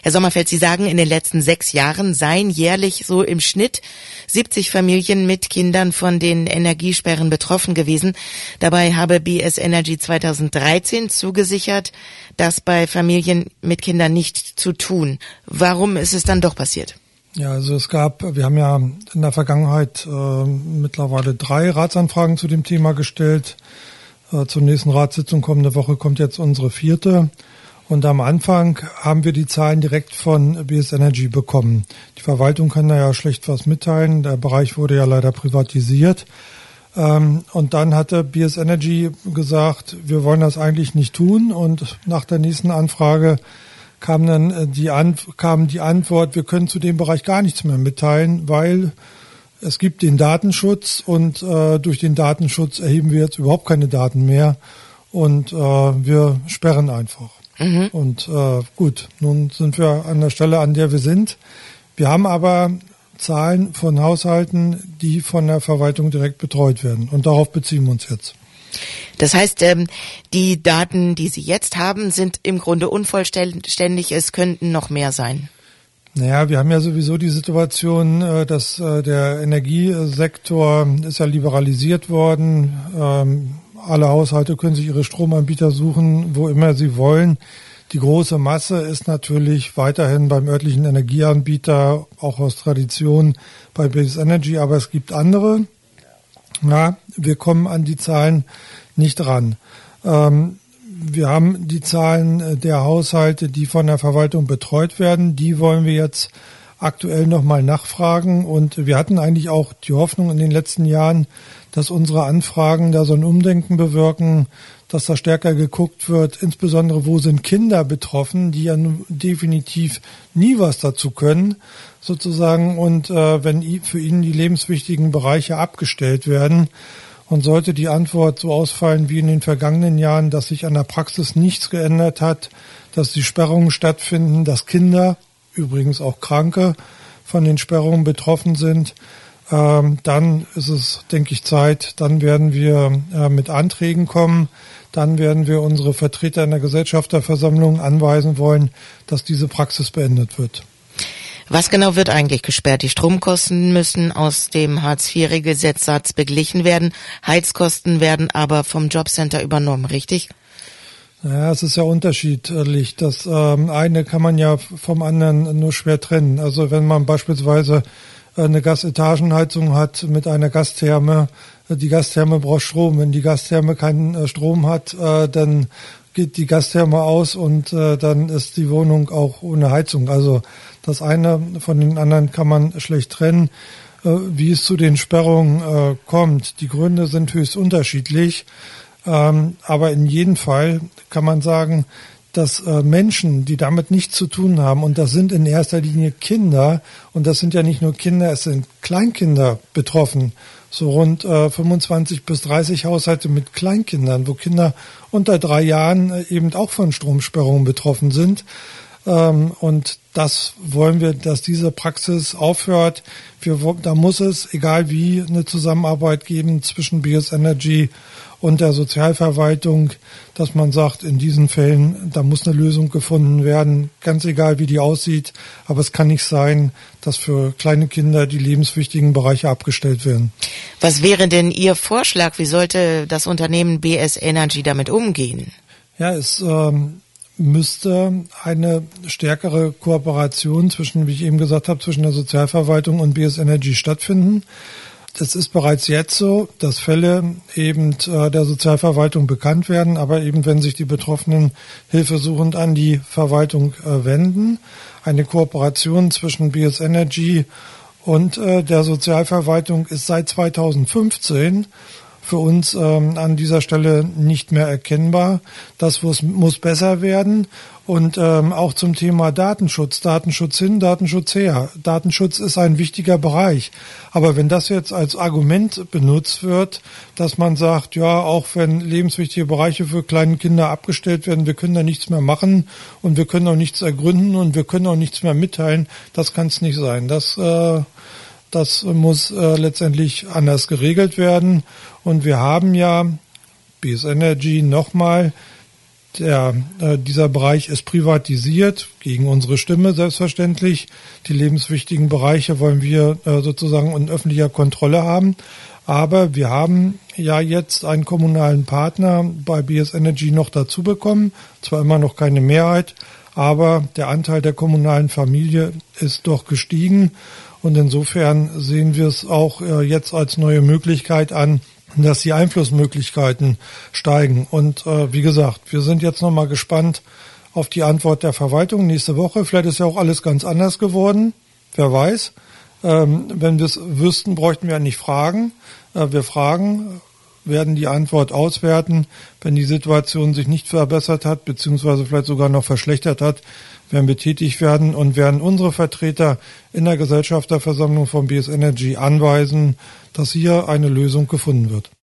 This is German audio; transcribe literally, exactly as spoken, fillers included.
Herr Sommerfeld, Sie sagen, in den letzten sechs Jahren seien jährlich so im Schnitt siebzig Familien mit Kindern von den Energiesperren betroffen gewesen. Dabei habe B S Energy zweitausenddreizehn zugesichert, das bei Familien mit Kindern nicht zu tun. Warum ist es dann doch passiert? Ja, also es gab, wir haben ja in der Vergangenheit äh, mittlerweile drei Ratsanfragen zu dem Thema gestellt. Äh, zur nächsten Ratssitzung kommende Woche kommt jetzt unsere vierte. Und am Anfang haben wir die Zahlen direkt von B S Energy bekommen. Die Verwaltung kann da ja schlecht was mitteilen. Der Bereich wurde ja leider privatisiert. Ähm, und dann hatte B S Energy gesagt, wir wollen das eigentlich nicht tun. Und nach der nächsten Anfrage kam dann die, An- kam die Antwort, wir können zu dem Bereich gar nichts mehr mitteilen, weil es gibt den Datenschutz und äh, durch den Datenschutz erheben wir jetzt überhaupt keine Daten mehr und äh, wir sperren einfach. Mhm. Und äh, gut, nun sind wir an der Stelle, an der wir sind. Wir haben aber Zahlen von Haushalten, die von der Verwaltung direkt betreut werden und darauf beziehen wir uns jetzt. Das heißt, ähm, die Daten, die Sie jetzt haben, sind im Grunde unvollständig. Es könnten noch mehr sein. Naja, wir haben ja sowieso die Situation, dass der Energiesektor ist ja liberalisiert worden. Ähm, alle Haushalte können sich ihre Stromanbieter suchen, wo immer sie wollen. Die große Masse ist natürlich weiterhin beim örtlichen Energieanbieter, auch aus Tradition bei B S Energy, aber es gibt andere. Ja, wir kommen an die Zahlen nicht ran. Ähm, wir haben die Zahlen der Haushalte, die von der Verwaltung betreut werden. Die wollen wir jetzt aktuell nochmal nachfragen. Und wir hatten eigentlich auch die Hoffnung in den letzten Jahren, dass unsere Anfragen da so ein Umdenken bewirken, dass da stärker geguckt wird, insbesondere wo sind Kinder betroffen, die ja nun definitiv nie was dazu können, sozusagen. Und äh, wenn für ihnen die lebenswichtigen Bereiche abgestellt werden, und sollte die Antwort so ausfallen wie in den vergangenen Jahren, dass sich an der Praxis nichts geändert hat, dass die Sperrungen stattfinden, dass Kinder, übrigens auch Kranke, von den Sperrungen betroffen sind, ähm, dann ist es, denke ich, Zeit. Dann werden wir äh, mit Anträgen kommen. Dann werden wir unsere Vertreter in der Gesellschafterversammlung anweisen wollen, dass diese Praxis beendet wird. Was genau wird eigentlich gesperrt? Die Stromkosten müssen aus dem Hartz vier Regelsetzsatz beglichen werden. Heizkosten werden aber vom Jobcenter übernommen, richtig? Ja, es ist ja unterschiedlich. Das ähm, eine kann man ja vom anderen nur schwer trennen. Also wenn man beispielsweise eine Gasetagenheizung hat mit einer Gastherme, die Gastherme braucht Strom. Wenn die Gastherme keinen äh, Strom hat, äh, dann geht die Gastherme aus und äh, dann ist die Wohnung auch ohne Heizung. Also das eine von den anderen kann man schlecht trennen. Äh, wie es zu den Sperrungen äh, kommt, die Gründe sind höchst unterschiedlich. Ähm, aber in jedem Fall kann man sagen, dass äh, Menschen, die damit nichts zu tun haben, und das sind in erster Linie Kinder, und das sind ja nicht nur Kinder, es sind Kleinkinder betroffen, so rund äh, fünfundzwanzig bis dreißig Haushalte mit Kleinkindern, wo Kinder unter drei Jahren äh, eben auch von Stromsperrungen betroffen sind. Ähm, und das wollen wir, dass diese Praxis aufhört. Wir, da muss es, egal wie, eine Zusammenarbeit geben zwischen B S Energy und der Sozialverwaltung, dass man sagt, in diesen Fällen, da muss eine Lösung gefunden werden, ganz egal wie die aussieht. Aber es kann nicht sein, dass für kleine Kinder die lebenswichtigen Bereiche abgestellt werden. Was wäre denn Ihr Vorschlag? Wie sollte das Unternehmen B S Energy damit umgehen? Ja, es ähm, müsste eine stärkere Kooperation zwischen, wie ich eben gesagt habe, zwischen der Sozialverwaltung und B S Energy stattfinden. Es ist bereits jetzt so, dass Fälle eben äh, der Sozialverwaltung bekannt werden, aber eben wenn sich die Betroffenen hilfesuchend an die Verwaltung äh, wenden. Eine Kooperation zwischen B S Energy und äh, der Sozialverwaltung ist seit zweitausendfünfzehn für uns ähm, an dieser Stelle nicht mehr erkennbar. Das muss, muss besser werden. Und ähm, auch zum Thema Datenschutz, Datenschutz hin, Datenschutz her. Datenschutz ist ein wichtiger Bereich. Aber wenn das jetzt als Argument benutzt wird, dass man sagt, ja, auch wenn lebenswichtige Bereiche für kleine Kinder abgestellt werden, wir können da nichts mehr machen und wir können auch nichts ergründen und wir können auch nichts mehr mitteilen, das kann es nicht sein. Das äh, Das muss äh, letztendlich anders geregelt werden. Und wir haben ja, B S Energy nochmal, Der, äh, dieser Bereich ist privatisiert, gegen unsere Stimme selbstverständlich. Die lebenswichtigen Bereiche wollen wir äh, sozusagen in öffentlicher Kontrolle haben. Aber wir haben ja jetzt einen kommunalen Partner bei B S Energy noch dazu bekommen. Zwar immer noch keine Mehrheit, aber der Anteil der kommunalen Familie ist doch gestiegen. Und insofern sehen wir es auch äh, jetzt als neue Möglichkeit an, dass die Einflussmöglichkeiten steigen. Und äh, wie gesagt, wir sind jetzt nochmal gespannt auf die Antwort der Verwaltung nächste Woche. Vielleicht ist ja auch alles ganz anders geworden. Wer weiß. Ähm, wenn wir es wüssten, bräuchten wir ja nicht fragen. Äh, wir fragen, werden die Antwort auswerten. Wenn die Situation sich nicht verbessert hat, beziehungsweise vielleicht sogar noch verschlechtert hat, werden wir tätig werden und werden unsere Vertreter in der Gesellschafterversammlung von B S Energy anweisen, dass hier eine Lösung gefunden wird.